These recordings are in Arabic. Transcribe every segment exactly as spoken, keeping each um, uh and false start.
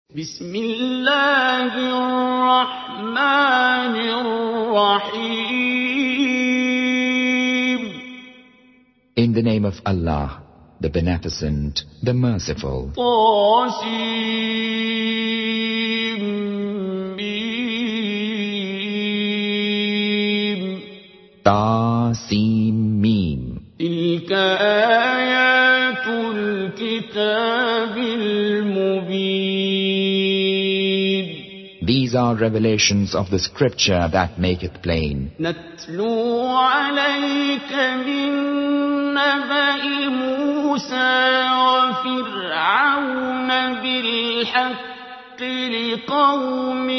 بسم الله الرحمن الرحيم. In the name of Allah, the Beneficent, the Merciful. طاسيم Ta-Sin Mim. تلك آيات الكتاب المبين. These are revelations of the scripture that make it plain. نتلو عليك من نبأ موسى وفرعون بالحق لقوم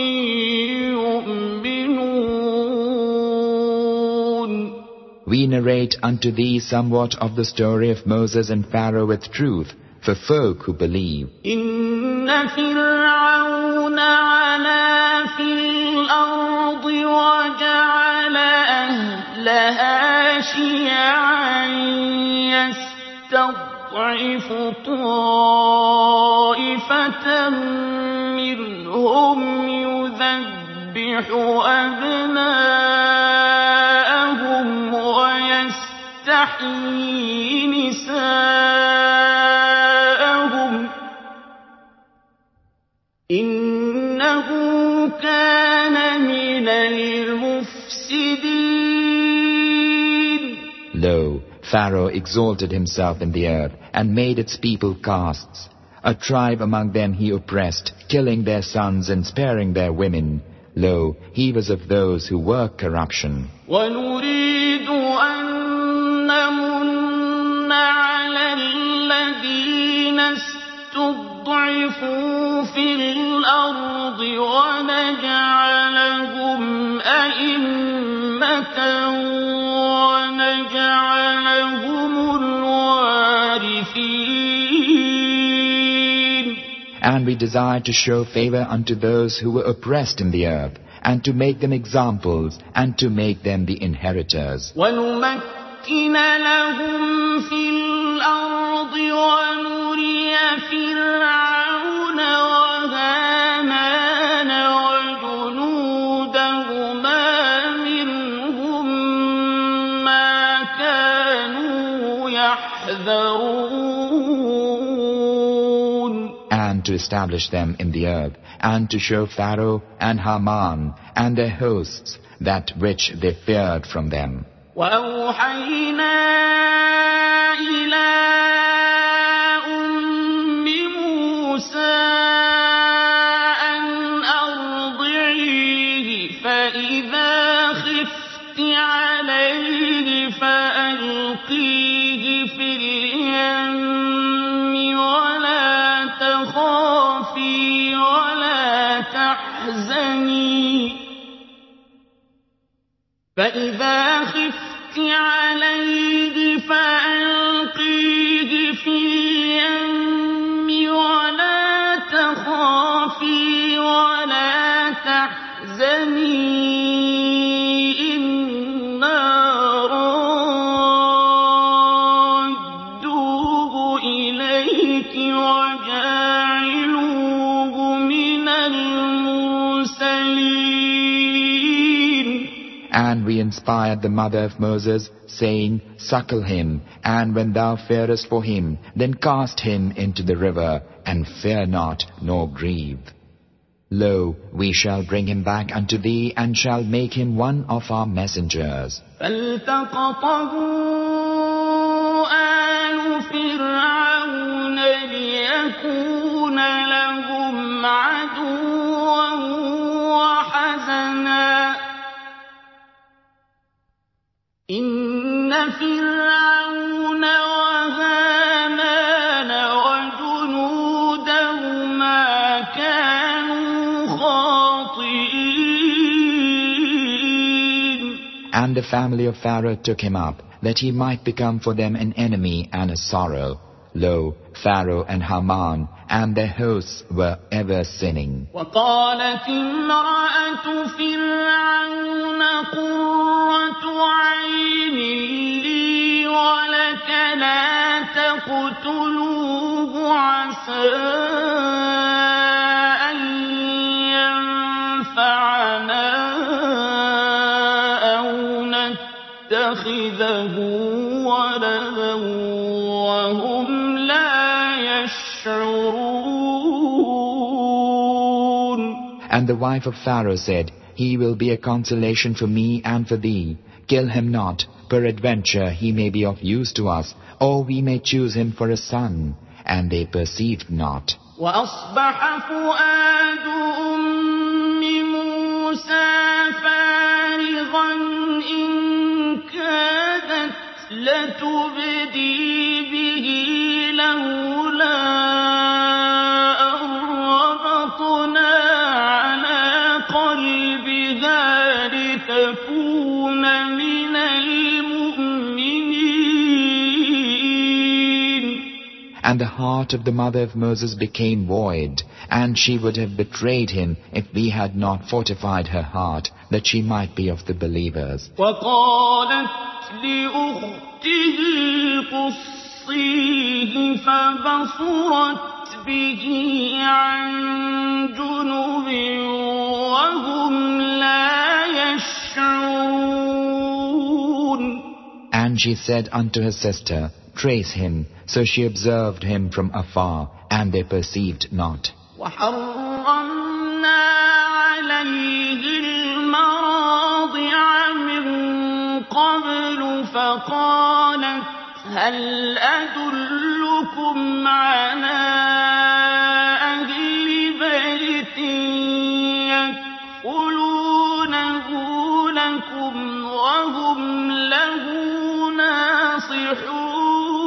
يؤمنون. We narrate unto thee somewhat of the story of Moses and Pharaoh with truth, for folk who believe. إن فرعون علا في الأرض وجعل أهلها شيعا يستضعف طائفة منهم يذبح أبناءهم ويستحيي نساءهم إنه كان من المفسدين. Lo, Pharaoh exalted himself in the earth and made its people castes. A tribe among them he oppressed, killing their sons and sparing their women. Lo, he was of those who work corruption. ونريد أن نمن على الذين استضعفوا في الأرض ونجعلهم أئمة ونجعلهم الوارثين. And we desire to show favor unto those who were oppressed in the earth, and to make them examples, and to make them the inheritors. ونمكن لهم في الأرض ونري فرعون وهامان وجنودهما منهم ما كانوا يحذرون. And to establish them in the earth, and to show Pharaoh and Haman and their hosts that which they feared from them. وأوحينا إلى أم موسى أن أرضعيه فإذا خفت عليه فألقيه في اليم ولا تخافي ولا تحزني فإذا خفت عليه فألقيه في اليم ولا تخافي ولا تحزني إنا رادوه إليك وجاعلوه من المرسلين. And we inspired the mother of Moses, saying, Suckle him, and when thou fearest for him, then cast him into the river, and fear not, nor grieve. Lo, we shall bring him back unto thee, and shall make him one of our messengers. فالتقطه آل فرعون ليكون لهم عدوا وحزنا إن فرعون وهامان وجنودهما كانوا خاطئين. And the family of Pharaoh took him up, that he might become for them an enemy and a sorrow. Lo, Pharaoh and Haman and their hosts were ever sinning. وقالت امرأة فرعون قرة عين لي ولك لا تقتلوه عسى يتخذه ولدا وهم لا يشعرون. And the wife of Pharaoh said, He will be a consolation for me and for thee. Kill him not, peradventure he may be of use to us, or we may choose him for a son. And they perceived not. وأصبح فؤاد أم موسى فارغا إن كادت لتبدي به لولا أن ربطنا على قلبها لتكون من المؤمنين. And the heart of the mother of Moses became void, and she would have betrayed him if we had not fortified her heart, that she might be of the believers. وقالت لأخته قصيه فبصرت به عن جنب وهم لا يشعرون. And she said unto her sister, Trace him. So she observed him from afar, and they perceived not. وحرمنا عليه المراضع من قبل فقالت هل أدلكم على أهل بيت يكفلونه لكم وهم له ناصحون.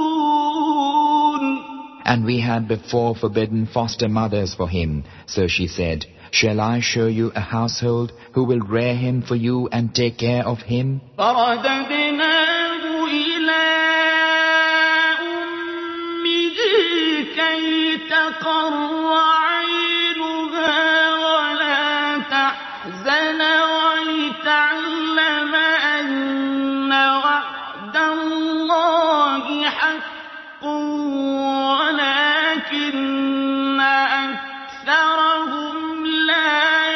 And we had before forbidden foster mothers for him. So she said, Shall I show you a household who will rear him for you and take care of him? فرددناه إلى أمه كي تقر عينها ولا تحزن ولتعلم أن وعد الله حق ولكن أكثرهم لا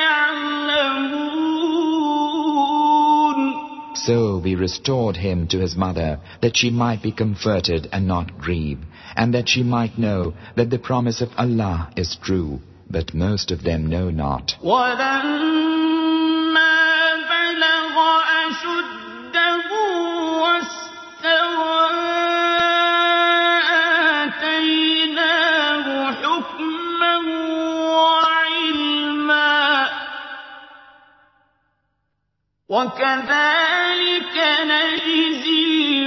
يعلمون. So we restored him to his mother, that she might be comforted and not grieve, and that she might know that the promise of Allah is true, but most of them know not. ولما بلغ أشده واستوى آتيناه حكما وعلما وكذلك نجزي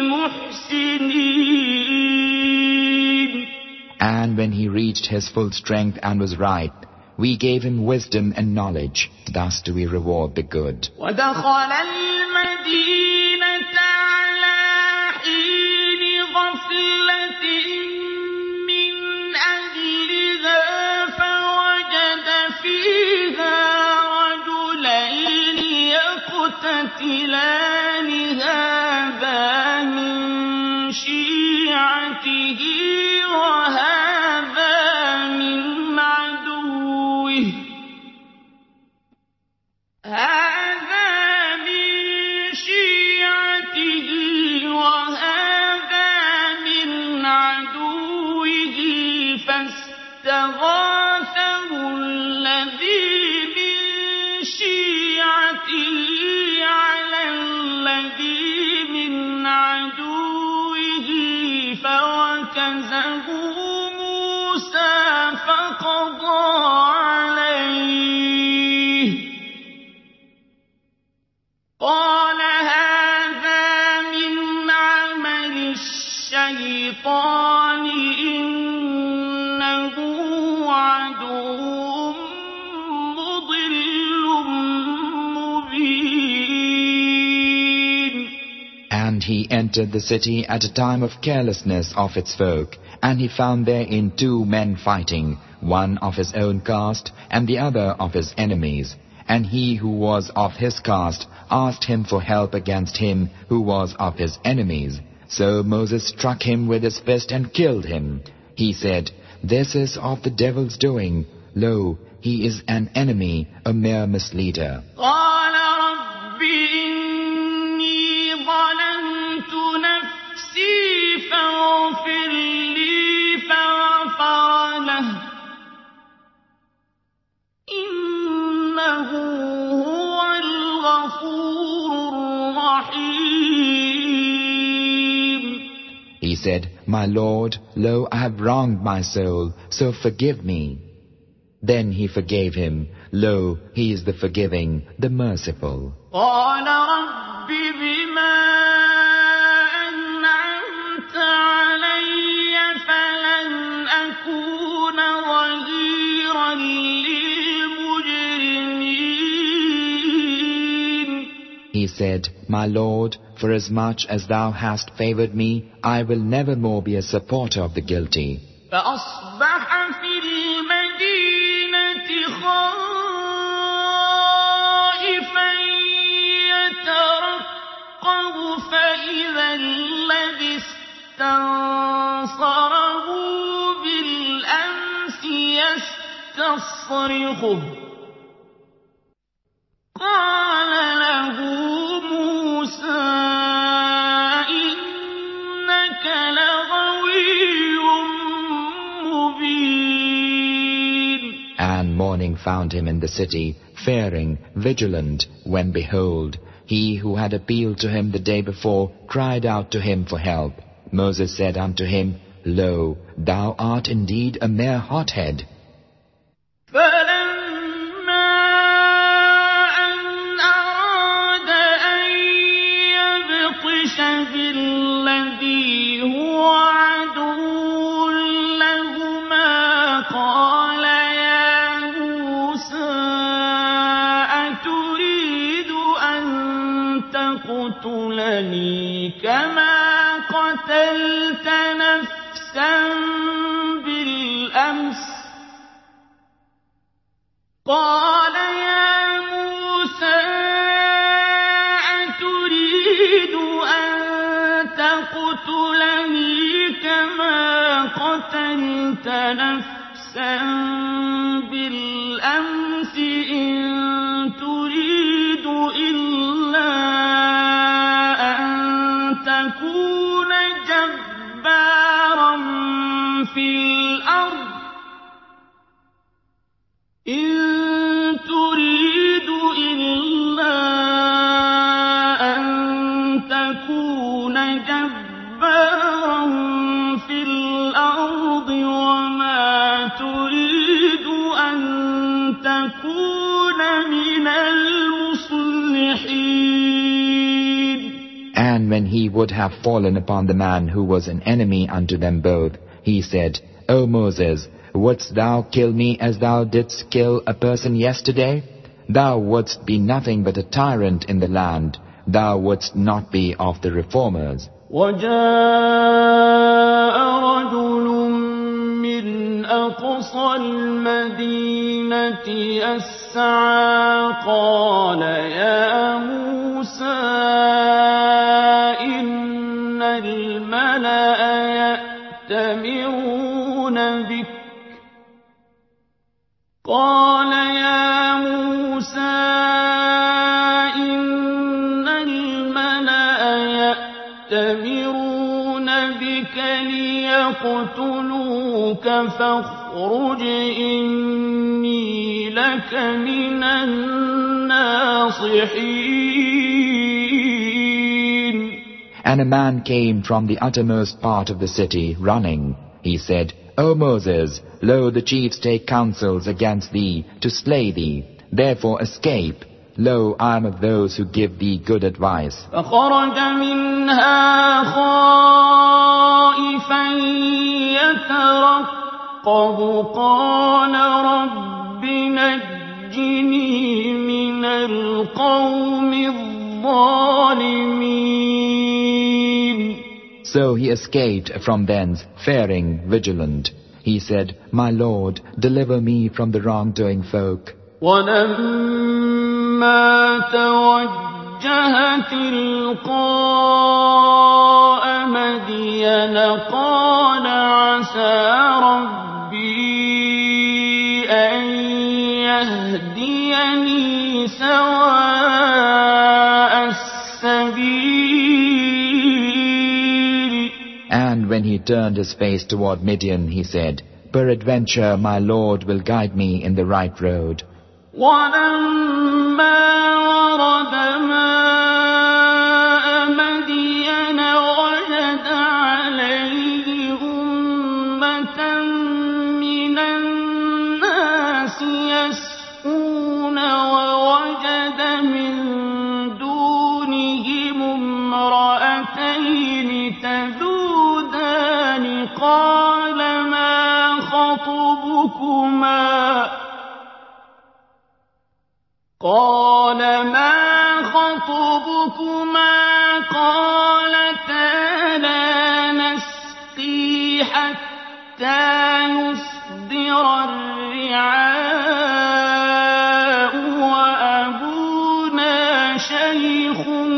المحسنين. And when he reached his full strength and was ripe, we gave him wisdom and knowledge. Thus do we reward the good. ودخل المدينة على حين غفلة من أهلها فوجد فيها رجلين يقتتلان هذا من شيعته وهذا من عدوه هذا من شيعته وهذا من عدوه فاستغاثه الذي من شيعته على الذي من عدوه فوكزه موسى فقضى عليه قال هذا من عمل الشيطان إنه عدو مضل مبين. And he entered the city at a time of carelessness of its folk, and he found therein two men fighting, one of his own caste and the other of his enemies. And he who was of his caste asked him for help against him who was of his enemies. So Moses struck him with his fist and killed him. He said, This is of the devil's doing. Lo, he is an enemy, a mere misleader. قال رب إني ظلمت فاغفر لي فغفر له إنه هو الغفور الرحيم. He said, My Lord, lo, I have wronged my soul, so forgive me. Then he forgave him. Lo, he is the forgiving, the merciful. قال رب بما أنعمت علي فلن أكون ظهيرا للمجرمين. He said, My Lord, for as much as thou hast favored me, I will never more be a supporter of the guilty. فأصبح في المدينة خائفا يترقب فإذا الذي استنصره بالأمس يستصرخه قال له موسى إنك لغوي مبين. And morning found him in the city, fearing, vigilant, when behold, he who had appealed to him the day before cried out to him for help. Moses said unto him, Lo, thou art indeed a mere hothead. بالذي هو عدو لهما قال يا موسى أتريد أن تقتلني كما قتلت نفسا بالأمس قال يا موسى تقتلني كما قتلت نفسا بالأمس إن تريد إلا أن تكون جبارا في الأرض إن تريد إلا أن تكون جبارا في الأرض وما تريد أن تكون من المصلحين. And when he would have fallen upon the man who was an enemy unto them both, he said, O Moses, wouldst thou kill me as thou didst kill a person yesterday? Thou wouldst be nothing but a tyrant in the land. Thou wouldst not be of the reformers. وجاء رجل من أقصى المدينة يسعى قال يا موسى إن الملأ يأتمرون بك قال يا موسى إن الملأ يأتمرون بك ليقتلوك فاخرج إني لك من الناصحين. And a man came from the uttermost part of the city, running. He said, O Moses, lo, the chiefs take counsels against thee, to slay thee. Therefore escape. Lo, I am of those who give thee good advice. فخرج منها خائفا يترقب قال رب نجني من القوم الظالمين. So he escaped from thence, fearing, vigilant. He said, My Lord, deliver me from the wrongdoing folk. ولما توجه تلقاء مدين قال عسى ربي أن يهديني سواء السبيل. And when he turned his face toward Midian, he said, Peradventure my Lord will guide me in the right road. وَلَمَّا وَرَدَ مَاءَ مَدْيَنَ وَجَدَ عَلَيْهِ أُمَّةً مِّنَ النَّاسِ يَسْقُونَ وَوَجَدَ مِن دُونِهِمُ امْرَأَتَيْنِ تَذُودَانِ قَالَ مَا خَطْبُكُمَا قال ما خطبكما قالتا لا نسقي حتى يصدر الرعاء وأبونا شيخ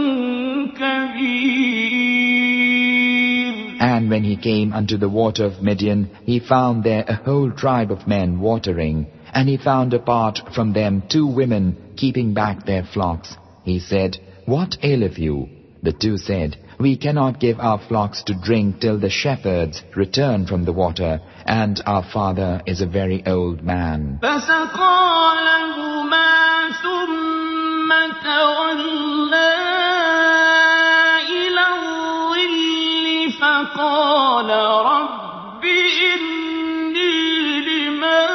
كبير. And when he came unto the water of Midian, he found there a whole tribe of men watering. And he found apart from them two women keeping back their flocks. He said, What aileth you? The two said, We cannot give our flocks to drink till the shepherds return from the water, and our father is a very old man. فسقى لهما ثم تولى إلى الظل فقال رب إني لما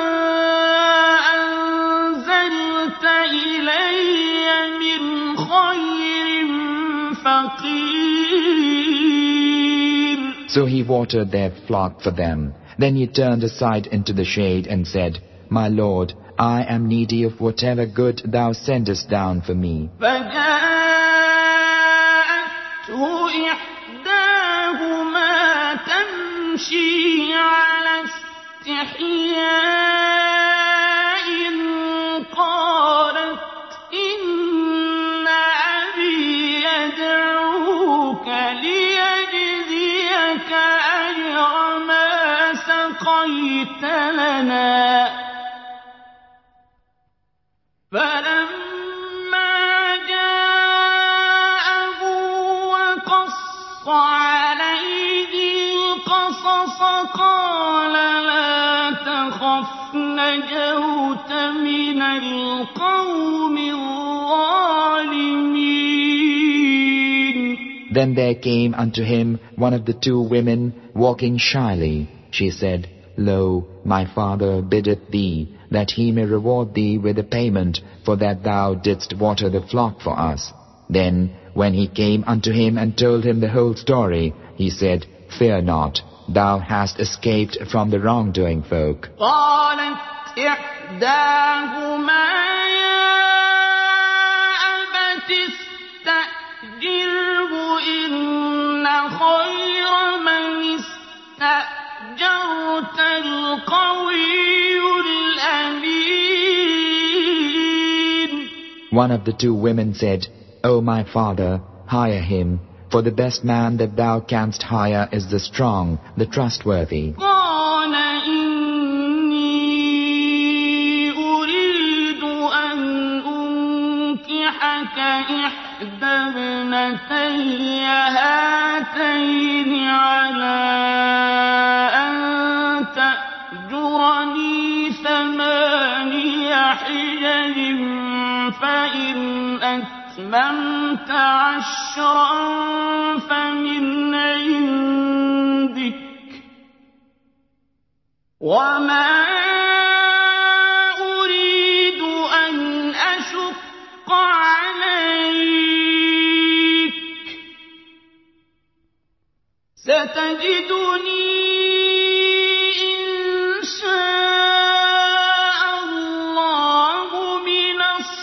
So he watered their flock for them. Then he turned aside into the shade and said, My Lord, I am needy of whatever good thou sendest down for me. فجاءته إحداهما تمشي على استحياء قالت إن أبي يدعوك ليجزيك أجر ما سقيت لنا فلما جاءه وقص عليه القصص قال لا تخف نجوت من القوم الظالمين. Then there came unto him one of the two women walking shyly. She said, Lo, my father biddeth thee, that he may reward thee with a payment for that thou didst water the flock for us. Then, when he came unto him and told him the whole story, he said, Fear not, thou hast escaped from the wrongdoing folk. قالت إحداهما يا أبت استأجره إن خير من استأجرت القوي الأمين. One of the two women said, O my father, hire him, for the best man that thou canst hire is the strong, the trustworthy. قال إني أريد أن أنكحك إحدى ابنتي هاتين على أن تأجرني ثماني حجج فإن أتممت عشرا فمن عندك وما أريد أن أشق عليك ستجدني إن شاء الله من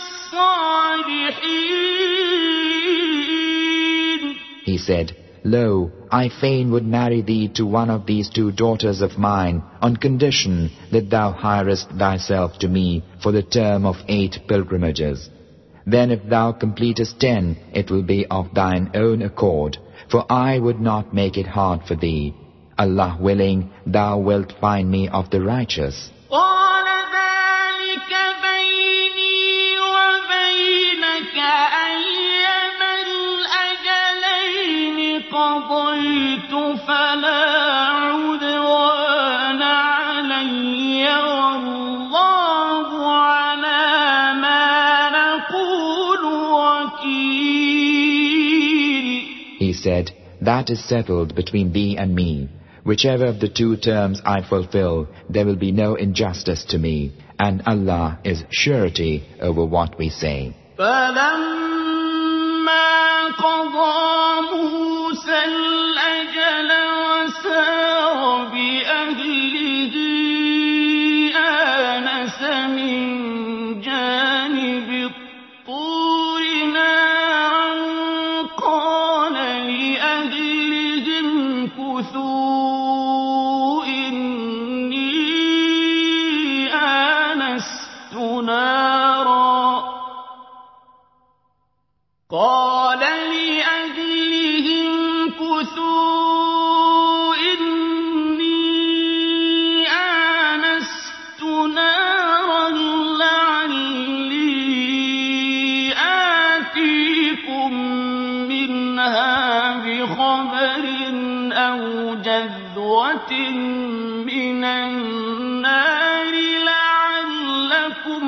الصالحين. He said, Lo, I fain would marry thee to one of these two daughters of mine, on condition that thou hirest thyself to me for the term of eight pilgrimages. Then if thou completest ten, it will be of thine own accord, for I would not make it hard for thee. Allah willing, thou wilt find me of the righteous. قال ذلك بيني وبينك أيما الأجلين قضيت فلا that is settled between thee and me. Whichever of the two terms I fulfill, there will be no injustice to me, and Allah is surety over what we say. فَلَمَّا قَضَى مُوسَى الْأَجَلَ وَسَارَ بِأَهْلِهِ آنَسَ مِنْ جَانِبِ الطُّورِ نَارًا قَالَ لِأَهْلِهِ امْكُثُوا إِنِّي آنَسْتُ نَارًا قال لأهلهم امكثوا إني آنست نارا لعلي آتيكم منها بخبر أو جذوة من النار لعلكم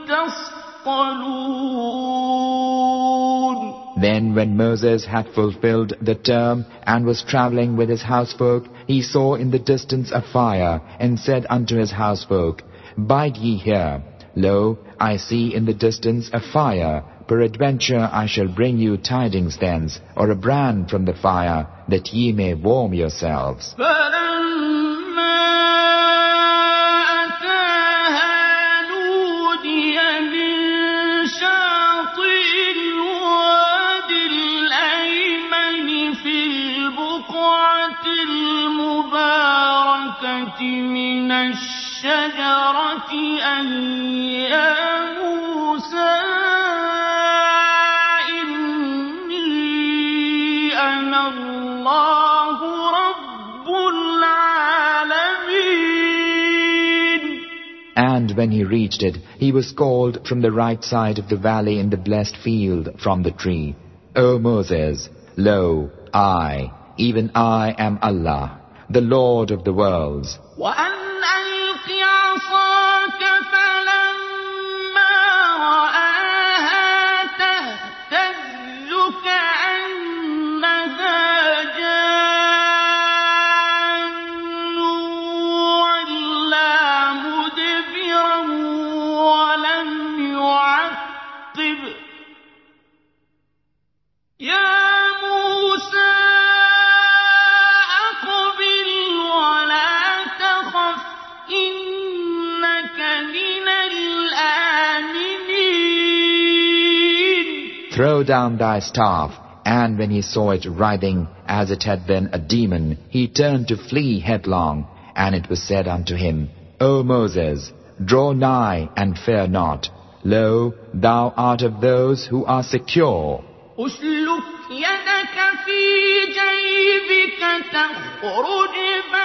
تصطلون. Then when Moses had fulfilled the term and was traveling with his housefolk, he saw in the distance a fire, and said unto his housefolk, Bide ye here. Lo, I see in the distance a fire. Peradventure I shall bring you tidings thence, or a brand from the fire, that ye may warm yourselves. من الشجرة أن يا موسى إني أنا الله رب العالمين. And when he reached it, he was called from the right side of the valley in the blessed field from the tree, O Moses, lo, I, even I am Allah, the Lord of the worlds. وأن ألق عصاك فلما رآها تهتز كأنها جان ولا مدبرا ولم يعقب يا موسى Throw down thy staff. And when he saw it writhing as it had been a demon, he turned to flee headlong. And it was said unto him, O Moses, draw nigh and fear not. Lo, thou art of those who are secure. أسلك يدك في جيبك تخرج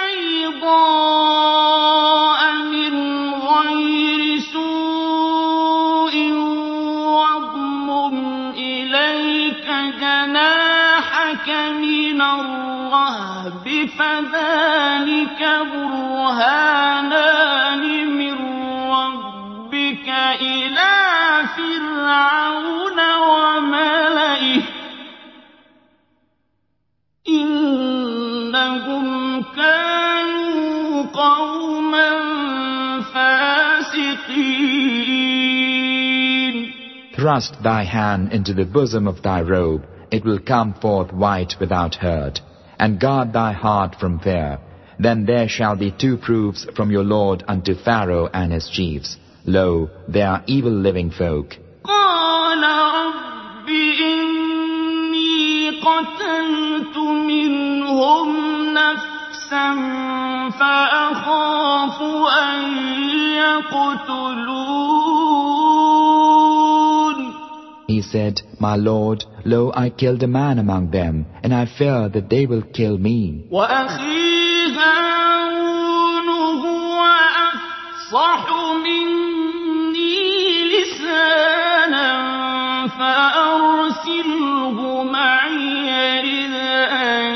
بيضاء من غير سوء واضمم إليك جناحك من الرهب فذلك برهانان من ربك إلى فرعون وملئه إنهم كانوا قوما فاسقين. Thrust thy hand into the bosom of thy robe, it will come forth white without hurt, and guard thy heart from fear. Then there shall be two proofs from your Lord unto Pharaoh and his chiefs. Lo, they are evil living folk. قال رب إني قتلت منهم نفسا فأخاف أن يقتلون. He said, My Lord, lo, I killed a man among them, and I fear that they will kill me. وأخي هارون هو أفصح مني لسانا فأرسله معي يرد أن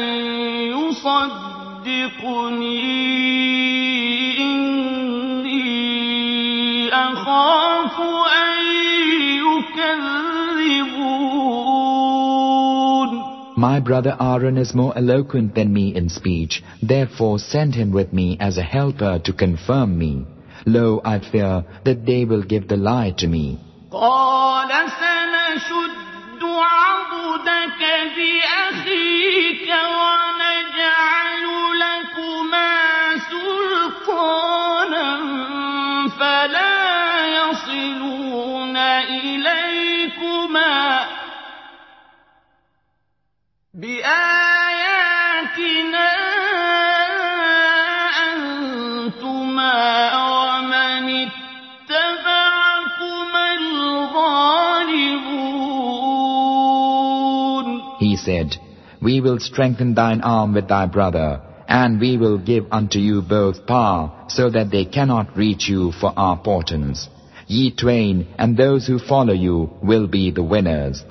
يصدقني إني أخاف أن يكذبون. My brother Aaron is more eloquent than me in speech, therefore send him with me as a helper to confirm me. Lo, I fear that they will give the lie to me. قال سنشد عضدك بأخيك ونجعل لكما سلطانا فلا يصلون إليكما بآياتنا أنتما ومن اتبعكما الغالبون. He said, We will strengthen thine arm with thy brother, and we will give unto you both power, so that they cannot reach you for our portents. Ye twain and those who follow you will be the winners.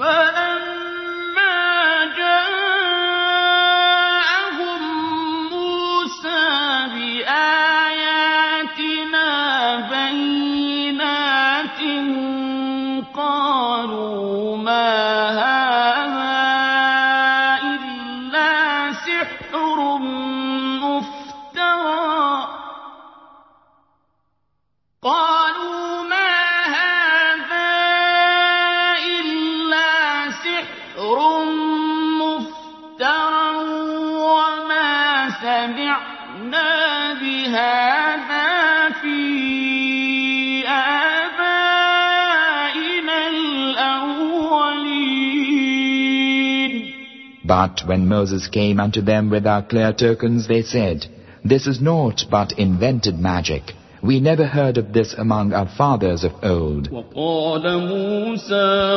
But when Moses came unto them with our clear tokens, they said, This is naught but invented magic. We never heard of this among our fathers of old. وقال موسى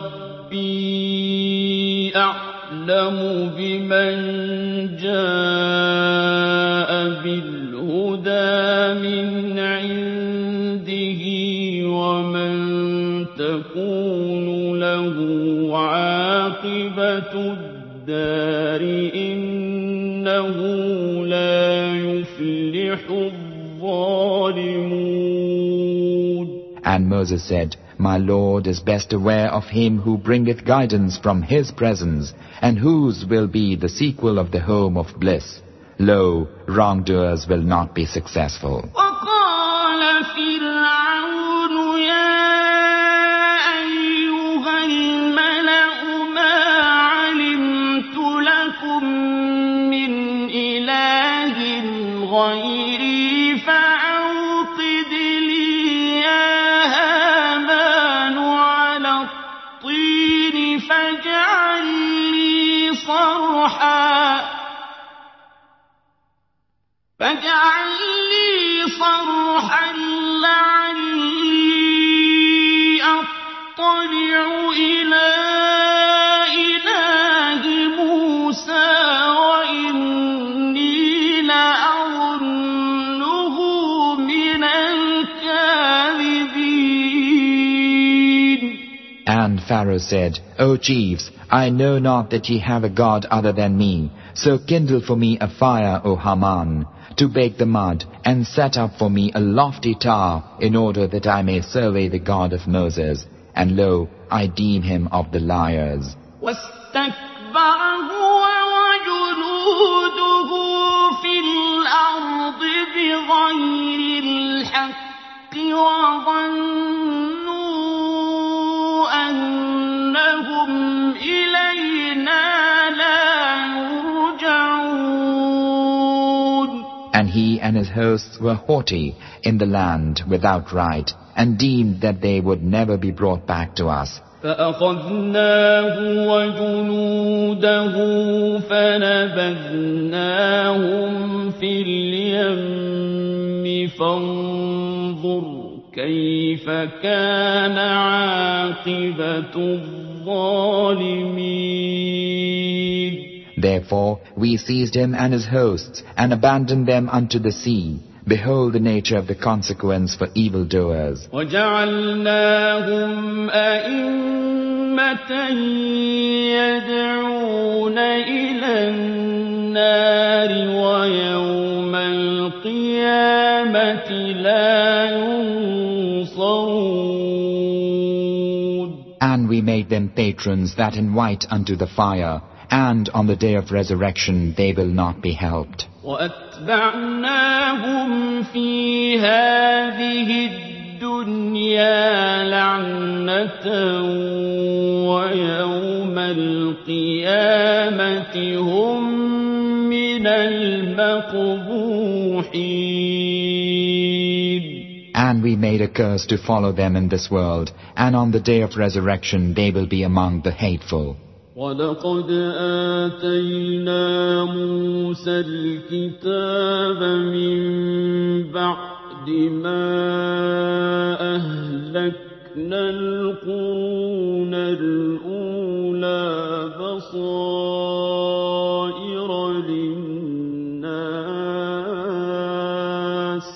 ربي أعلم بمن جاء بالهدى من عنده ومن تكون له عاقبة الدار إنه لا يفلح الظالمون. And Moses said, My Lord is best aware of him who bringeth guidance from his presence, and whose will be the sequel of the home of bliss. Lo, wrongdoers will not be successful. وقال فرعون يا أيها الملأ ما علمت لكم من إله غيري فأوقد لي يا هامان على الطين فاجعل لي صرحا فاجعل لي صرحا لعلي أطلع إلى إله موسى وإني لأظنه من الكاذبين. And Pharaoh said, O chiefs, I know not that ye have a God other than me. So kindle for me a fire, O Haman, to bake the mud, and set up for me a lofty tower, in order that I may survey the God of Moses. And lo, I deem him of the liars. واستكبر هو وجنوده في الأرض بغير الحق وظنوا أنهم إلينا لا يرجعون. And he and his hosts were haughty in the land without right, and deemed that they would never be brought back to us. فأخذناه وجنوده فنبذناهم في اليم فانظر كيف كان عاقبة الظالمين. Therefore we seized him and his hosts, and abandoned them unto the sea. Behold the nature of the consequence for evildoers. وَجَعَلْنَاهُمْ أَئِمَّةً يَدْعُونَ إِلَى النَّارِ وَيَوْمَ الْقِيَامَةِ لَا يُنصَرُونَ. And we made them patrons that invite unto the fire, and on the day of resurrection they will not be helped. وَأَتْبَعْنَاهُمْ فِي هَذِهِ الدُّنْيَا لَعْنَةً وَيَوْمَ الْقِيَامَةِ هُمْ مِنَ الْمَقْبُوحِينَ. And we made a curse to follow them in this world, and on the day of resurrection they will be among the hateful. وَلَقَدْ آتَيْنَا مُوسَى الْكِتَابَ مِنْ بَعْدِ مَا أَهْلَكْنَا الْقُرُونَ الْأُولَى بَصَائِرَ لِلنَّاسِ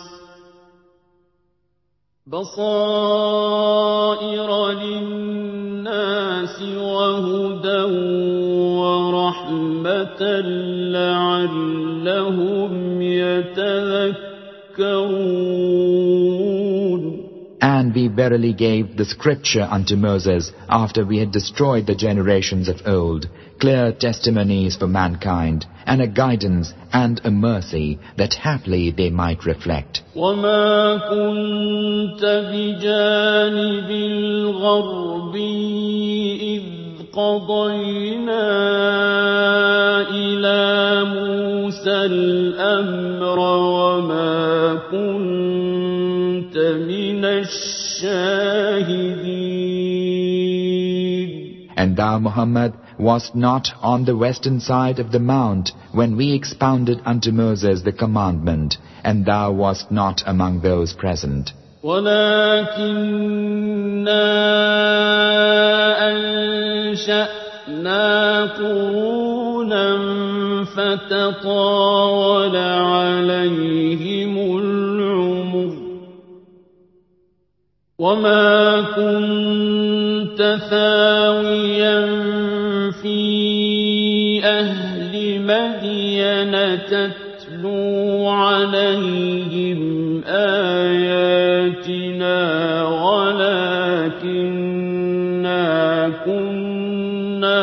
بَصَائِرَ لِلنَّاسِ وَهُدًى وَرَحْمَةً لَعَلَّهُمْ يَتَذَكَّرُونَ. And we verily gave the scripture unto Moses after we had destroyed the generations of old, clear testimonies for mankind, and a guidance and a mercy that haply they might reflect. وَمَا كُنْتَ بِجَانِبِ الْغَرْبِيِّ إِذْ قَضَيْنَا إِلَى مُوسَى الْأَمْرَ وَمَا كُنْتَ مِنَ الشَّاهِدِينَ. And thou, Muhammad, wast not on the western side of the mount when we expounded unto Moses the commandment, and thou wast not among those present. وَلَكِنَّا أَنشَأْنَا قُرُونًا فَتَطَاوَلَ عَلَيْهِمُ الْعُمُرُ وَمَا كُنْتَ ثَاوِيًا فِي أَهْلِ مَدْيَنَ تَتْلُو عَلَيْهِمْ آيَاتِنَا وَلَكِنَّا كُنَّا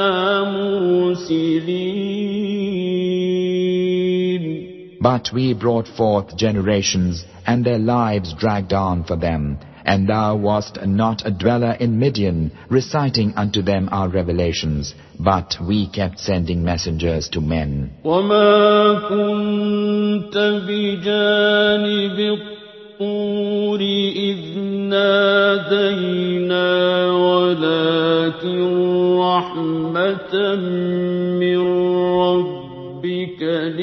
مُرْسِلِينَ. But we brought forth generations, and their lives dragged on for them. And thou wast not a dweller in Midian, reciting unto them our revelations, but we kept sending messengers to men. وَمَا كُنْتَ بِجَانِبِ الطُّورِ إِذْ نَادَيْنَا وَلَكِنْ رَحْمَةً مِّن رَّبِّكَ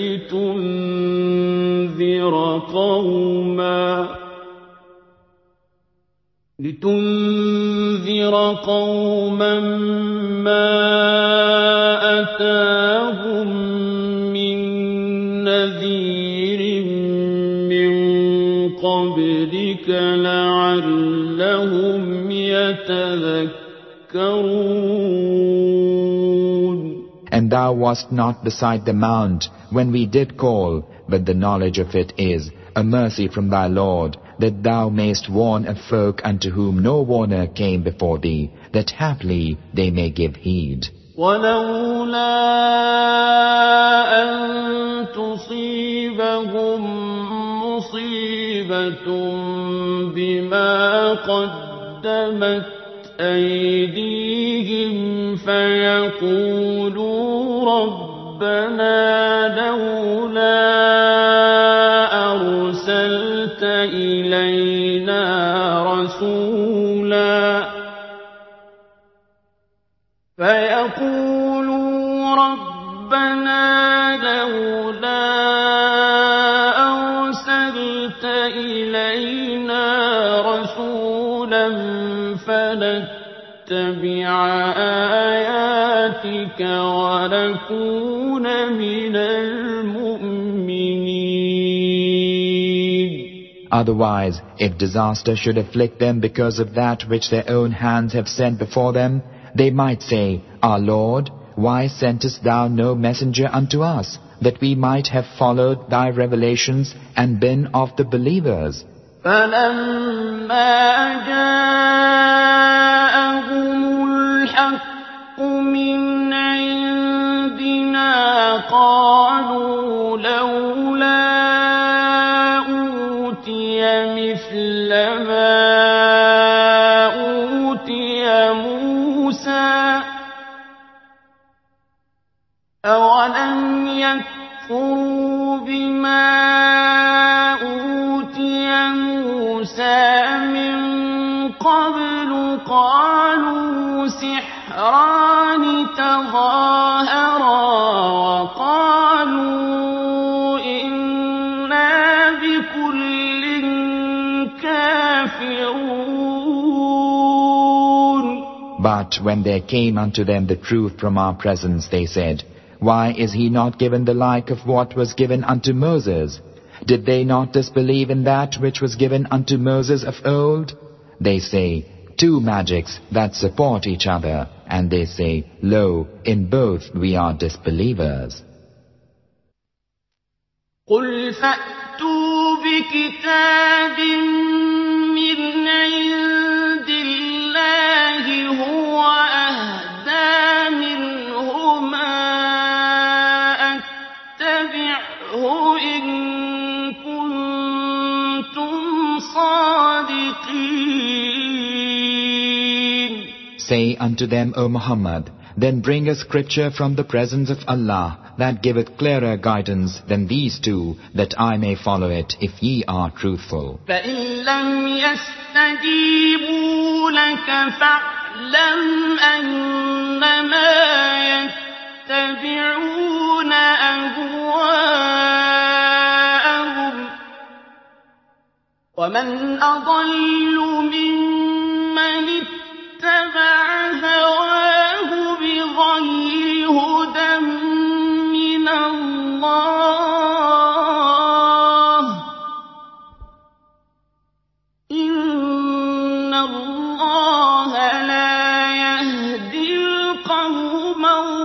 لِتُنذِرَ قَوْمًا لِتُنذِرَ قَوْمًا مَّا أَتَاهُم مِّن نَّذِيرٍ مِّن قَبْلِكَ لَعَلَّهُمْ يَتَذَكَّرُونَ. And thou wast not beside the mount when we did call, but the knowledge of it is a mercy from thy Lord, that thou mayst warn a folk unto whom no warner came before thee, that haply they may give heed. وَلَوْلَا أَن تُصِيبَهُم مُّصِيبَةٌ بِمَا قَدَّمَتْ أَيْدِيهِمْ فَيَقُولُوا رَبَّنَا لَوْلَا أَرْسَلْتَ إِلَيْنَا رَسُولًا فَيَقُولُوا رَبَّنَا لَوْلَا أَرْسَلْتَ إِلَيْنَا رَسُولًا فَنَتَّبِعَ آيَاتِكَ وَنَكُونَ مِنَ الْمُؤْمِنِينَ. Otherwise, if disaster should afflict them because of that which their own hands have sent before them, they might say, Our Lord, why sentest thou no messenger unto us, that we might have followed thy revelations and been of the believers? فَلَمَّا جَاءَهُمُ الْحَقُّ مِنْ عِندِنَا أَوَلَمْ يَكْفُرُوا بِمَا أُوتِيَ مُوسَىٰ مِن قَبْلُ قَالُوا سِحْرَانِ تَظَاهَرَا وَقَالُوا إِنَّا بِكُلٍّ كَافِرُونَ. But when there came unto them the truth from our presence, they said, Why is he not given the like of what was given unto Moses? Did they not disbelieve in that which was given unto Moses of old? They say, Two magics that support each other, and they say, Lo, in both we are disbelievers. قُلْ فَأْتُوا بِكِتَابٍ مِّنْ عِندِ اللَّهِ هُوَ أَهْدَىٰ مِنْهُمَا أَتَّبِعْهُ إِن كُنتُمْ صَادِقِينَ. Say unto them, O Muhammad, then bring a scripture from the presence of Allah that giveth clearer guidance than these two, that I may follow it, if ye are truthful. فَإِن لَّمْ يَسْتَجِيبُوا لَكَ فَاعْلَمْ أَنَّمَا يَتَّبِعُونَ أَهْوَاءَهُمْ ۚ وَمَنْ أَضَلُّ مِمَّنِ اتَّبَعَ هَوَاهُ بِغَيْرِ هُدًى مِّنَ اللَّهِ ۚ إِنَّ اللَّهَ لَا يَهْدِي الْقَوْمَ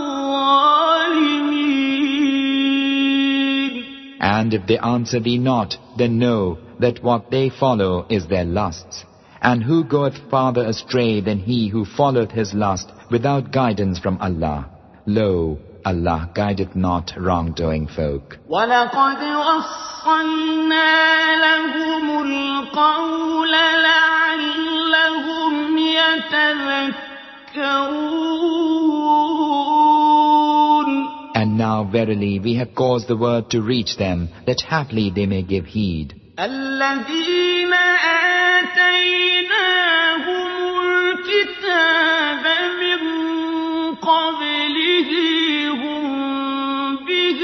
الظَّالِمِينَ. And if they answer thee not, then know that what they follow is their lusts. And who goeth farther astray than he who followeth his lust without guidance from Allah? Lo, Allah guideth not wrongdoing folk. وَلَقَدْ وَصَّلْنَا لَهُمُ الْقَوْلَ لَعَلَّهُمْ يَتَذَكَّرُونَ. And now verily we have caused the word to reach them, that haply they may give heed. الَّذِينَ آتَيْنَاهُمُ الْكِتَابَ مِن قَبْلِهِ هُم بِهِ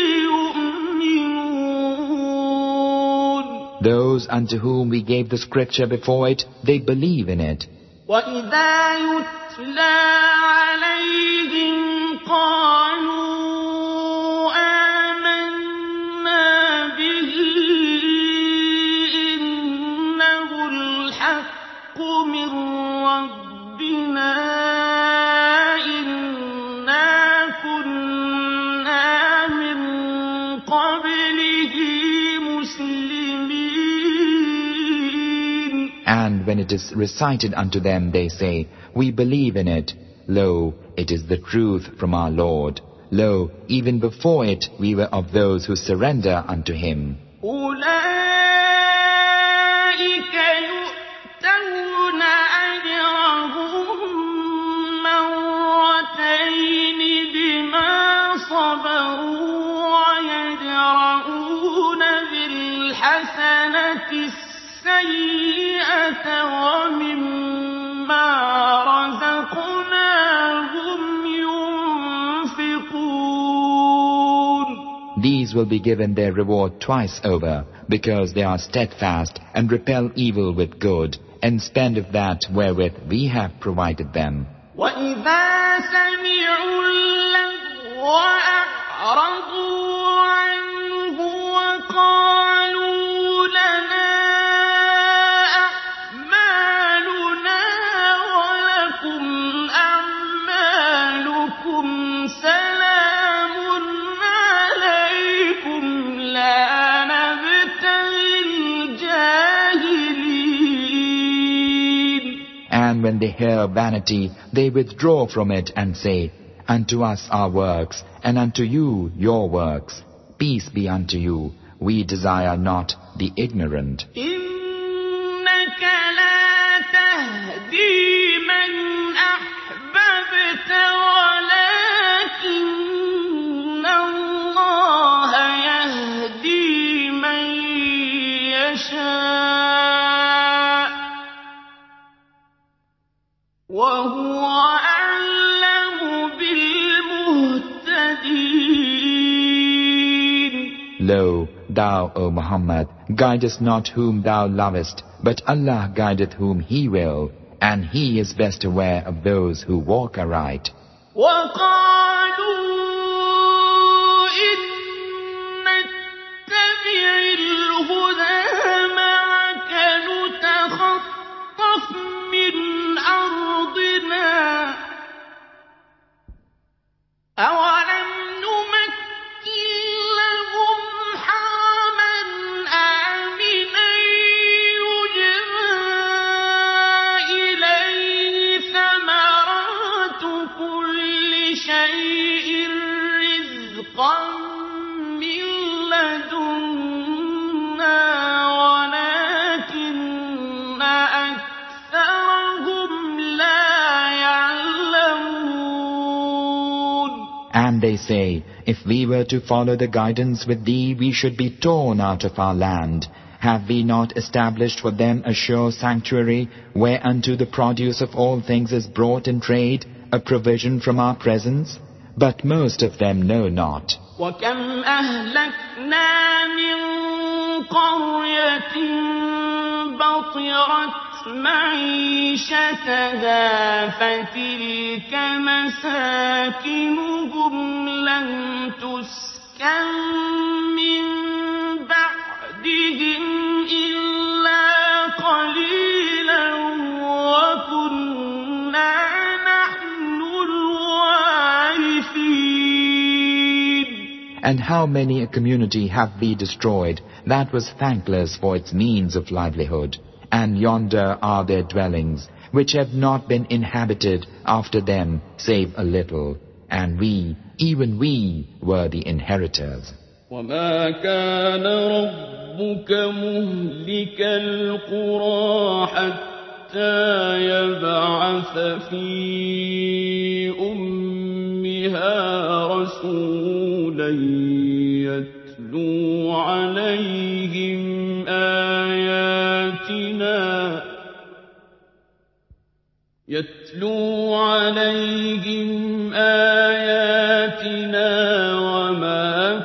يُؤْمِنُونَ. Those unto whom we gave the scripture before it, they believe in it. وَإِذَا يُتْلَىٰ عَلَيْهِمْ قَالُوا آمَنَّا بِهِ إِنَّهُ الْحَقُّ مِن رَّبِّنَا إِنَّا كُنَّا مِن قَبْلِهِ مُسْلِمِينَ. And when it is recited unto them, they say, We believe in it. Lo, it is the truth from our Lord. Lo, even before it we were of those who surrender unto Him. أُولَٰئِكَ يُؤْتَوْنَ أَجْرَهُم مَّرَّتَيْنِ بِمَا صَبَرُوا وَيَدْرَءُونَ بِالْحَسَنَةِ السَّيِّئَةَ وَمِمَّا رَزَقْنَاهُمْ يُنفِقُونَ. These will be given their reward twice over, because they are steadfast and repel evil with good, and spend of that wherewith we have provided them. وَإِذَا سَمِعُوا اللَّغْوَ أَعْرَضُوا عَنْهُ وَقَالُوا لَنَا أَعْمَالُنَا وَلَكُمْ أَعْمَالُكُمْ سَلَامٌ عَلَيْكُمْ لَا نَبْتَغِي الْجَاهِلِينَ. And when they hear vanity, they withdraw from it and say, Unto us our works, and unto you your works. Peace be unto you. We desire not the ignorant. إِنَّكَ لَا تَهْدِي مَنْ أَحْبَبْتَ وَلَٰكِنَّ وهو أعلم بالمهتدين. Lo, thou, O Muhammad, guidest not whom thou lovest, but Allah guideth whom He will, and He is best aware of those who walk aright. وقالوا إن نتبع الهدى معك نتخطف من أرضنا أولم نمكن لهم حرما آمنا يجبى إليه ثمرات كل شيء رزقا من لدنا ولكن أكثرهم لا يعلمون. And they say, if we were to follow the guidance with thee, we should be torn out of our land. Have we not established for them a sure sanctuary, whereunto the produce of all things is brought in trade, a provision from our presence? But most of them know not. وكم أهلكنا من قرية بطرت معيشتها فتلك مساكنهم لم تسكن من بعدهم إلا قليلا وكنا نحن الوارثين. And how many a community have we destroyed that was thankless for its means of livelihood? And yonder are their dwellings, which have not been inhabited after them save a little. And we, even we, were the inheritors. وما كان ربك مهلك القرى حتى يبعث في أمها رسولا يتلو عليهم آياتنا يتلو عليهم آياتنا وما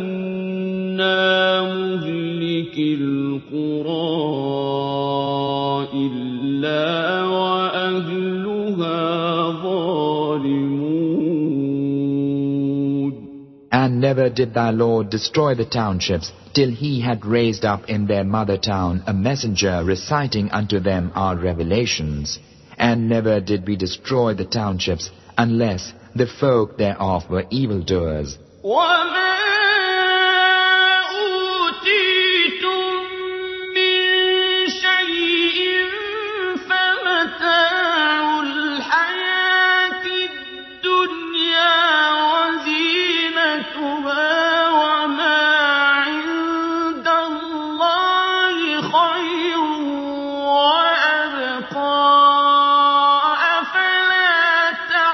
كنا مهلك القرى إلا وأهلها ظالمون. And never did thy Lord destroy the townships till he had raised up in their mother town a messenger reciting unto them our revelations. And never did we destroy the townships unless the folk thereof were evildoers. وما أوتيتم من شيء فمتاع الحياة الدنيا وزينتها وما عند الله خير وأبقى أفلا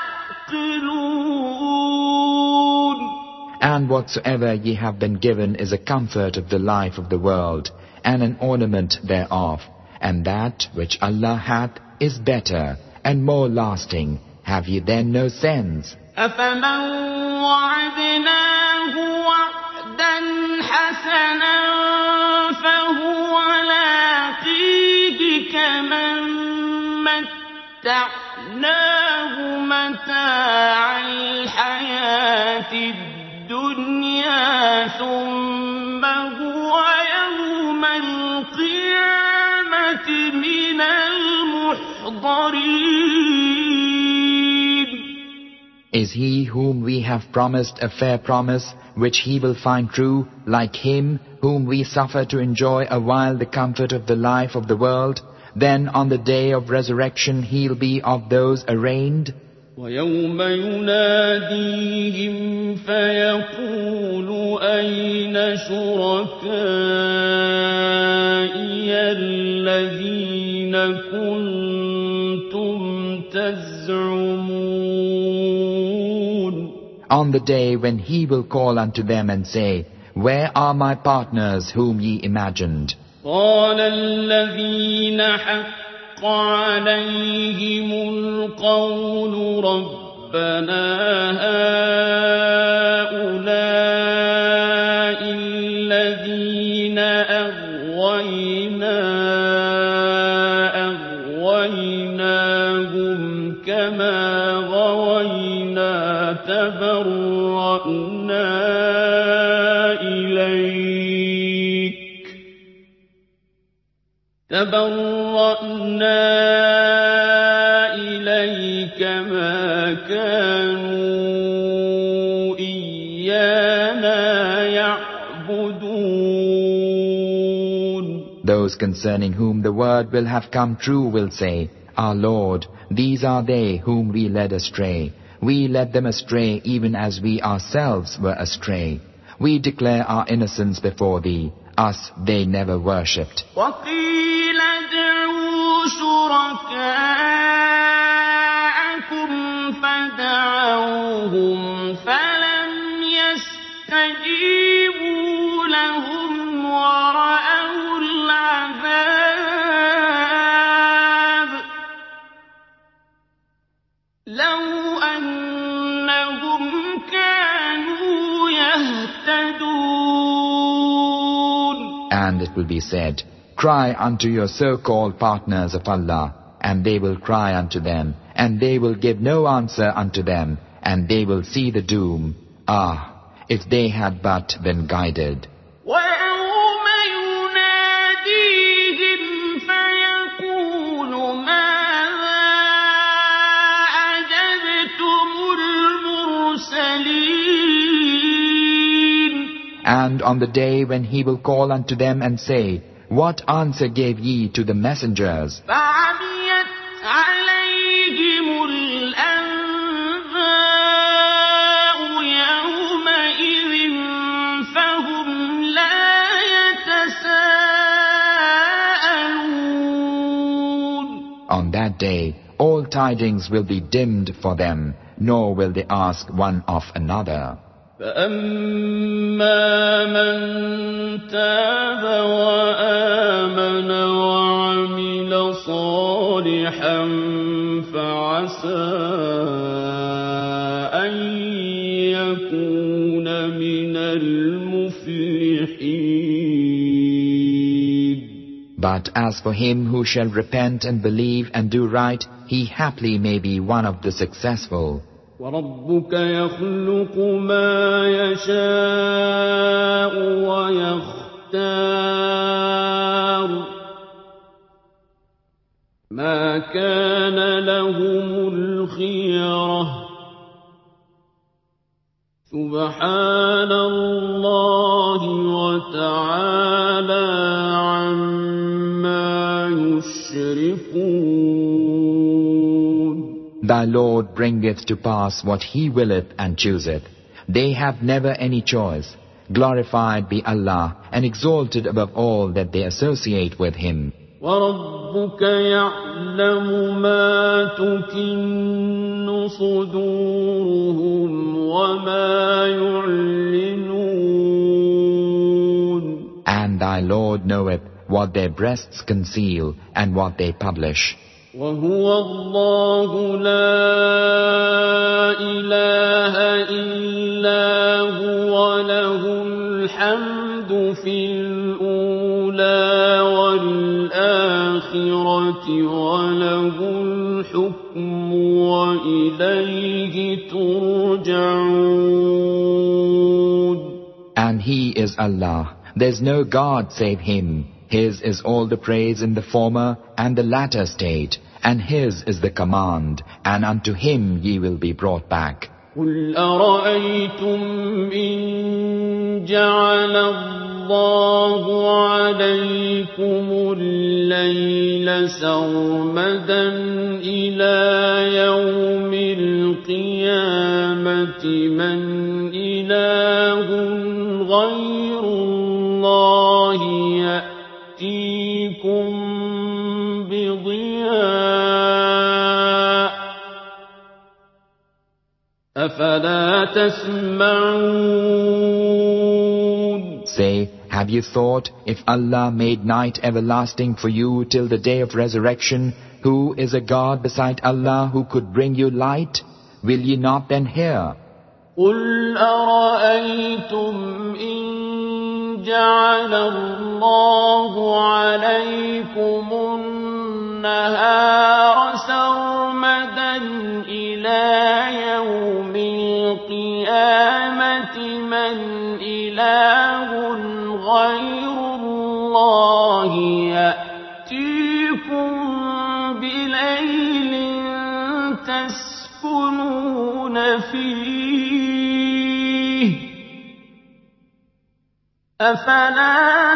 تعقلون. And whatsoever ye have been given is a comfort of the life of the world, and an ornament thereof, and that which Allah hath is better and more lasting. Have ye then no sense? أفمن وعدناه وعدا حسنا فهو لاقيه كمن متعناه متاع الحياة الدنيا ثم هو يوم القيامة من المحضرين. Is he whom we have promised a fair promise, which he will find true, like him whom we suffer to enjoy a while the comfort of the life of the world? Then on the day of resurrection he'll be of those arraigned. ويوم يناديهم فيقول أين شركائي الذين كنتم تزعمون. On the day when he will call unto them and say, where are my partners whom ye imagined? قال الذين حق عليهم القول ربنا هؤلاء الذين أغوينا أغويناهم كما غوينا تبرأنا إليك تبرأنا إليك ما كانوا إيانا يعبدون. Those concerning whom the word will have come true will say, Our Lord, these are they whom we led astray. We led them astray even as we ourselves were astray. We declare our innocence before thee. Us they never worshipped. وقيل ادعوا شركاءكم فدعوهم فلم يستجيبوا لهم ورأوا العذاب لو أنهم كانوا يهتدون. And it will be said, Cry unto your so-called partners of Allah, and they will cry unto them, and they will give no answer unto them, and they will see the doom. Ah, if they had but been guided. ويوم يناديهم فيقول ماذا أجبتم المرسلين. And on the day when he will call unto them and say, What answer gave ye to the messengers? فعميت عليهم الأنباء يومئذ فهم لا يتساءلون. On that day, all tidings will be dimmed for them, nor will they ask one of another. فأما من تاب وآمن وعمل صالحا فعسى أن يكون من المفلحين. But as for him who shall repent and believe and do right, he haply may be one of the successful. وربك يخلق ما يشاء ويختار ما كان لهم الخيرة سبحان الله وتعالى عما يشركون. Thy Lord bringeth to pass what He willeth and chooseth. They have never any choice. Glorified be Allah, and exalted above all that they associate with Him. وَرَبُّكَ يَعْلَمُ مَا تُكِنُّ صُدُورُهُمْ وَمَا يُعْلِنُونَ. And thy Lord knoweth what their breasts conceal and what they publish. وهو الله لا إله إلا هو له الحمد في الأولى والآخرة وله الحكم وإليه ترجعون. And He is Allah. There's no God save Him. His is all the praise in the former and the latter state, and His is the command, and unto Him ye will be brought back. قُلْ أَرَأَيْتُمْ إِنْ جَعَلَ اللَّهُ عَلَيْكُمُ اللَّيْلَ سَرْمَدًا إِلَى يَوْمِ الْقِيَامَةِ مَنْ إِلَٰهٌ غَيْرُ اللَّهِ يَأْتِيكُمْ بِضِيَاءٍ أَفَلَا تَسْمَعُونَ. Say, have you thought, if Allah made night everlasting for you till the day of resurrection, who is a God beside Allah who could bring you light? Will ye not then hear? قُلْ أَرَأَيْتُمْ إِنْ جَعَلَ اللَّهُ عَلَيْكُمُ النَّهَارَ سَرْمَدًا إِلَى يَوْمِ الْقِيَامَةِ مَنْ إِلَٰهٌ غَيْرُ اللَّهِ يَأْتِيكُمْ بِلَيْلٍ تَسْكُنُونَ فِيهِ أَفَلَا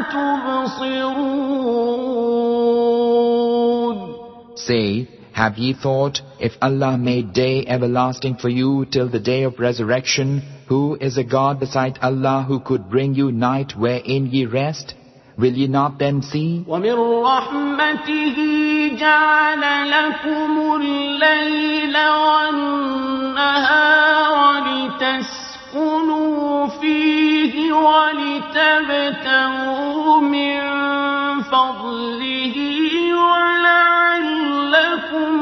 تُبْصِرُونَ Say, have ye thought, if Allah made day everlasting for you till the day of resurrection, who is a God beside Allah who could bring you night wherein ye rest? Will ye not then see? وَمِنْ رَحْمَتِهِ جَعَلَ لَكُمُ اللَّيْلَ وَالنَّهَارَ لِتَسْكُنُوا فِيهِ وَلِتَبْتَغُوا مِنْ فَضْلِهِ وَلَعَلَّكُمْ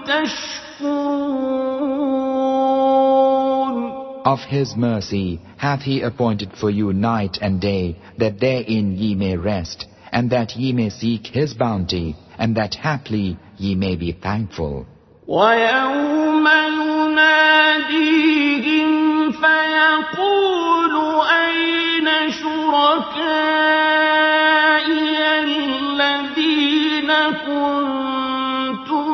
تَشْكُرُونَ. Of His mercy hath He appointed for you night and day, that therein ye may rest, and that ye may seek His bounty, and that haply ye may be thankful. وَيَوْمَ يُنَادِيهِمْ فَيَقُولُ أَيْنَ شُرَكَائِيَ الَّذِينَ كُنتُمْ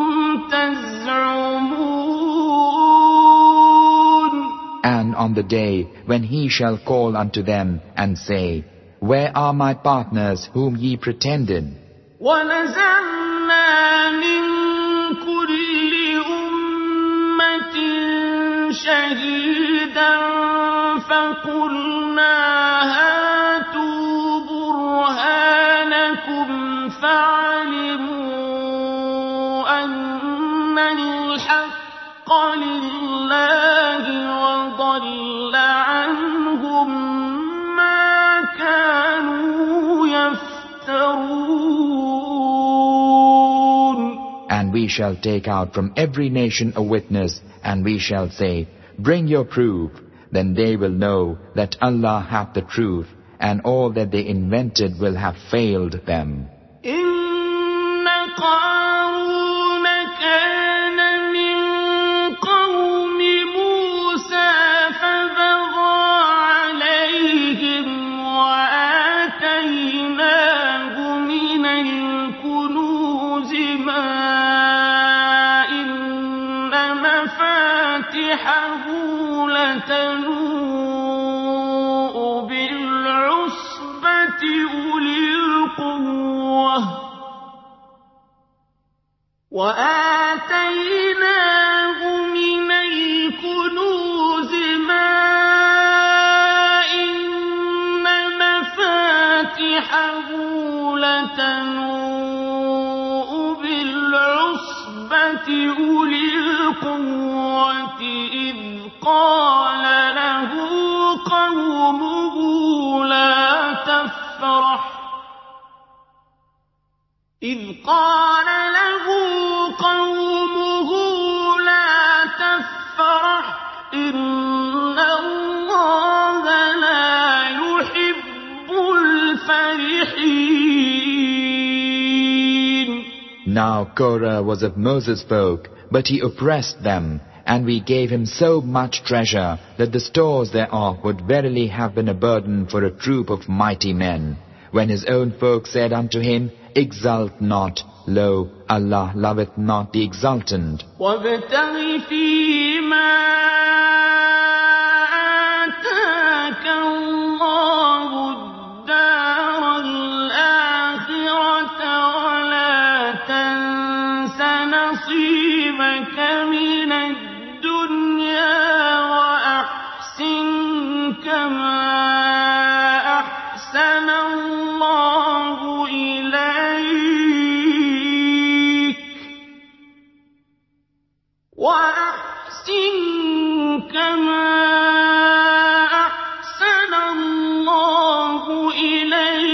تَزْعُمُونَ. And on the day when He shall call unto them and say, Where are my partners whom ye pretended? وَنَزَعْنَا مِنْ كُلِّ أُمَّةٍ شَهِيدًا فَقُلْنَا هَاتُوا بُرْهَانَكُمْ فَعَلِمُوا أَنَّ الْحَقَّ لِلَّهِ وَضَلَّ عَنْهُمْ مَا كَانُوا يَفْتَرُونَ. And we shall take out from every nation a witness, and we shall say, Bring your proof. Then they will know that Allah hath the truth, and all that they invented will have failed them. إِنَّ قَارُونَ كَانَ مِنْ قَوْمِ مُوسَى فَبَغَى عَلَيْهِمْ وَآتَيْنَاهُ مِنَ الْكُنُوزِ مَا إِنَّ مَفَاتِحَهُ لَتَنُوءُ بِالْعُصْبَةِ أُولِي الْقُوَّةِ وَآتَيْنَاهُ مِنَ الْكُنُوزِ مَا إِنَّ مَفَاتِحَهُ لَتَنُوءُ بِالْعُصْبَةِ أُولِي الْقُوَّةِ إِذْ قَالَ لَهُ قَوْمُهُ لَا تَفْرَحْ إِذْ قَالَ لَهُ قَوْمُهُ لَا تَفْرَحْ إِنَّ اللَّهَ لَا يُحِبُّ الْفَرِحِينَ. Now Korah was of Moses' folk, but he oppressed them, and we gave him so much treasure that the stores thereof would verily have been a burden for a troop of mighty men. When his own folk said unto him, Exult not, lo, Allah loveth not the exultant. وَابْتَغِ فِيمَا آتَاكَ اللَّهُ الدَّارَ الْآخِرَةَ وَلَا تَنْسَ نَصِيبَكَ مِنَ الدُّنْيَا وَأَحْسِنْ كَمَا أَحْسَنَ اللَّهُ إِلَيْكَ وَأَحْسِنْ كَمَا أَحْسَنَ اللَّهُ إِلَيْكَ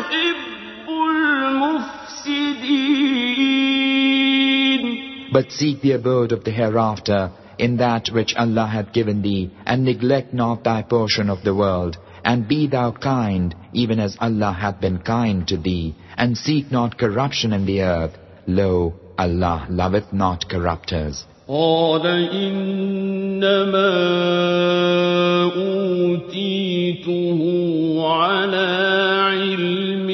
يحب المفسدين. But seek the abode of the hereafter in that which Allah hath given thee, and neglect not thy portion of the world, and be thou kind, even as Allah hath been kind to thee, and seek not corruption in the earth. Lo, Allah loveth not corrupters. قال إنما أوتيته على علم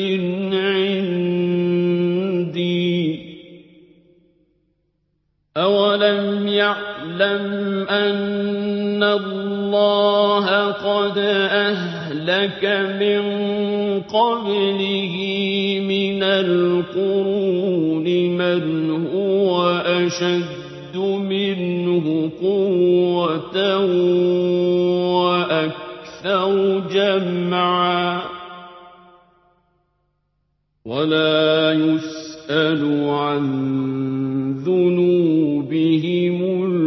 عندي أولم يعلم أن الله قد أهلك من قبله من القرون من هو أشد منه قوة وأكثر جمعا ولا يسأل عن ذنوبهم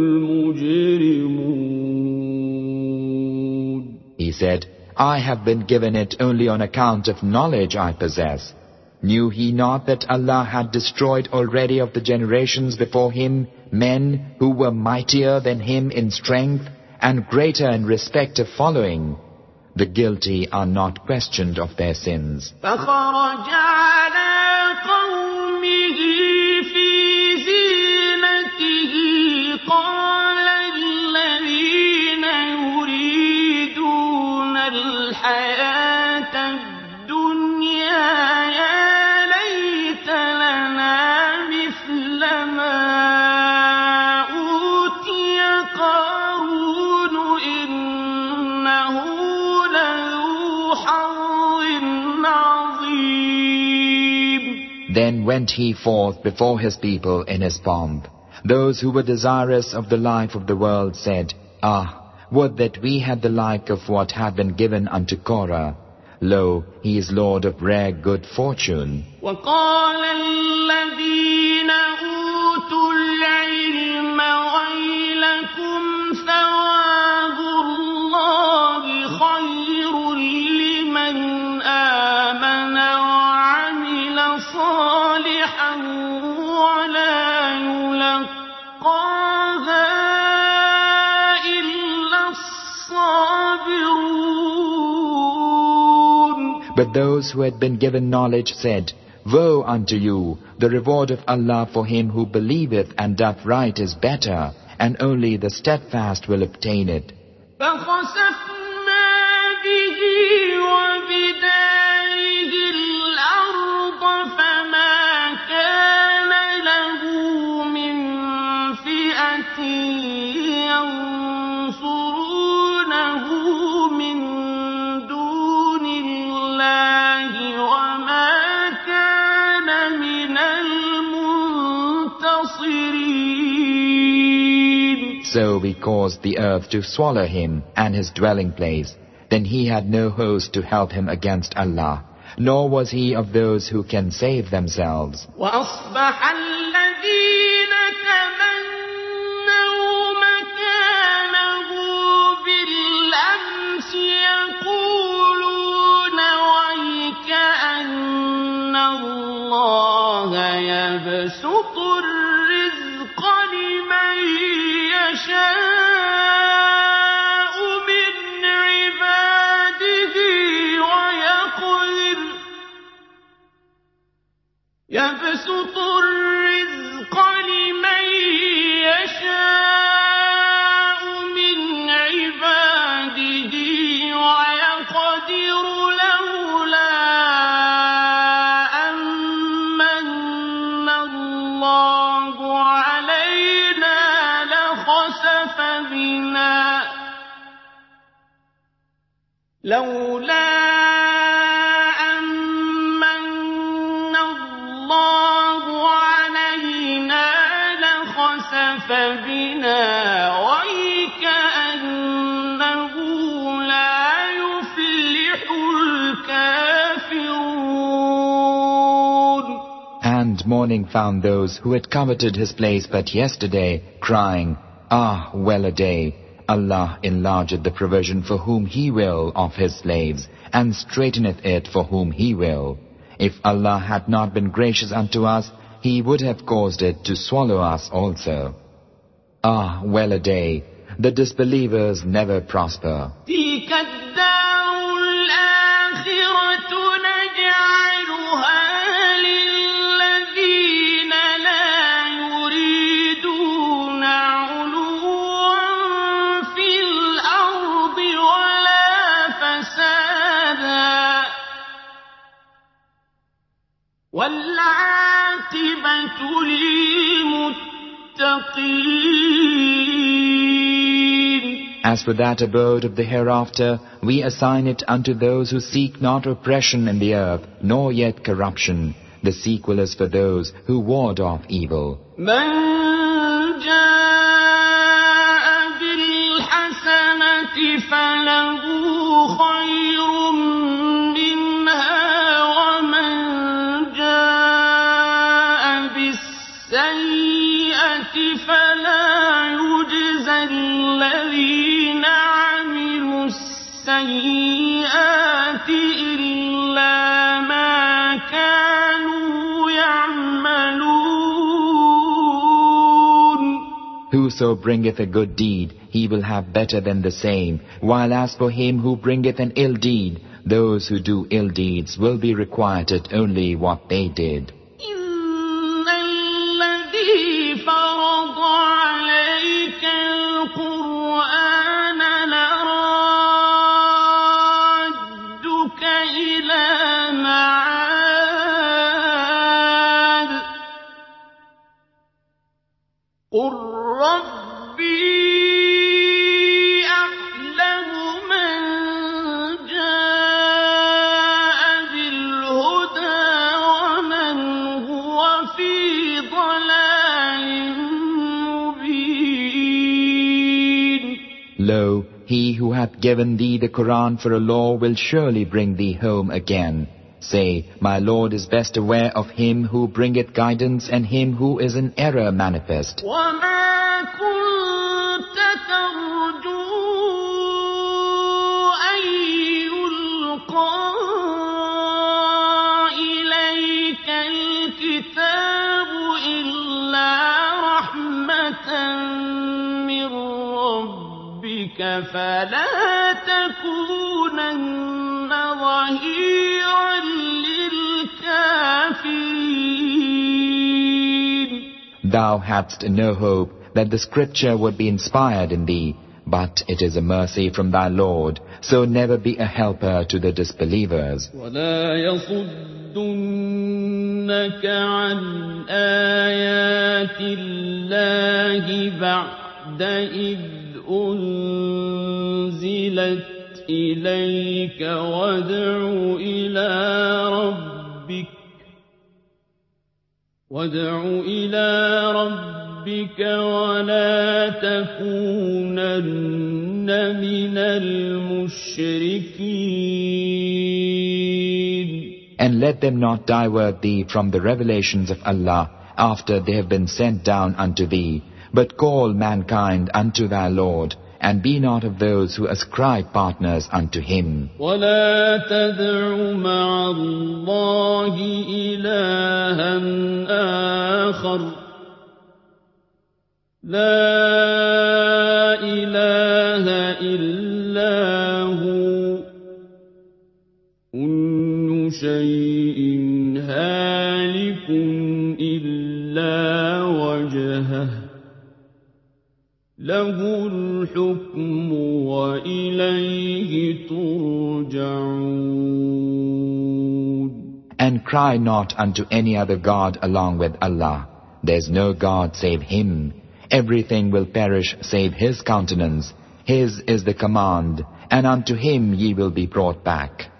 المجرمون. He said, I have been given it only on account of knowledge I possess. Knew he not that Allah had destroyed already of the generations before him men who were mightier than him in strength and greater in respect of following? The guilty are not questioned of their sins. فخرج على قومه في زينته قال الذين يريدون الحياة الدنيا يا ليت لنا مثل ما أوتي قارون إنه لذو حظ عظيم. Then went he forth before his people in his pomp. Those who were desirous of the life of the world said, Ah, would that we had the like of what had been given unto Korah. Lo, he is Lord of rare good fortune. وقال الذين أوتوا العلم ويلكم ثواب الله خير لمن آمن وعمل صالحا ولا يلقاها إلا الصابرون. But those who had been given knowledge said, Woe unto you! The reward of Allah for him who believeth and doth right is better, and only the steadfast will obtain it. فخسفنا به وبداره الأرض فما كان له من فئة ينصرونه من دون الله وما كان من المنتصرين. So we caused the earth to swallow him and his dwelling place. Then he had no host to help him against Allah, nor was he of those who can save themselves. وأصبح الذين تمنوا مكانه بالأمس يقولون ويكأن الله يبسط الرزق لمن يشاء من عباده ويقدر يبسط الرزق لمن يشاء من عباده ويقدر لولا أمن الله علينا لخسف بنا لولا أمن الله علينا لخسف بنا ويكأنه لا يفلح الكافرون. And mourning found those who had coveted his place but yesterday, crying, Ah, well a day! Allah enlargeth the provision for whom He will of His slaves, and straighteneth it for whom He will. If Allah had not been gracious unto us, He would have caused it to swallow us also. Ah, well a day! The disbelievers never prosper. تلك الدار الآخرة نجعلها للذين لا يريدون علوا في الأرض ولا فسادا والعاقبة للمتقين. As for that abode of the hereafter, we assign it unto those who seek not oppression in the earth, nor yet corruption. The sequel is for those who ward off evil. من جاء بالحسنة فله خير منها ومن جاء بالسيئة فلا يجزى الذين عملوا السيئات إلا ما كانوا يعملون. Whoso bringeth a good deed, he will have better than the same, while as for him who bringeth an ill deed, those who do ill deeds will be requited only what they did. إن الذي فرض عليك القرآن لرادك إلى معاد قل ربي أعلم من جاء بالهدى ومن هو في ضلال مبين. Lo, he who hath given thee the Quran for a law will surely bring thee home again. Say, my Lord is best aware of him who bringeth guidance and him who is in error manifest. وما كنت ترجو أن يلقى إليك الكتاب إلا رحمة من ربك فلا تكونن ظهيرا للكافرين. Thou hadst no hope that the scripture would be inspired in thee, but it is a mercy from thy Lord, so never be a helper to the disbelievers. ولا يصدنك عن آيات الله بعد إذ أنزلت إليك وادع إلى ربك وادع إلى ربك ولا تكونن من المشركين. And let them not divert thee from the revelations of Allah after they have been sent down unto thee, but call mankind unto thy Lord, and be not of those who ascribe partners unto Him. ولا تدع مع الله إلها آخر لا إله إلا هو كل شيء هالك إلا وجهه له الحكم وإليه ترجعون. And cry not unto any other God along with Allah. There is no God save Him. Everything will perish save His countenance. His is the command, and unto Him ye will be brought back.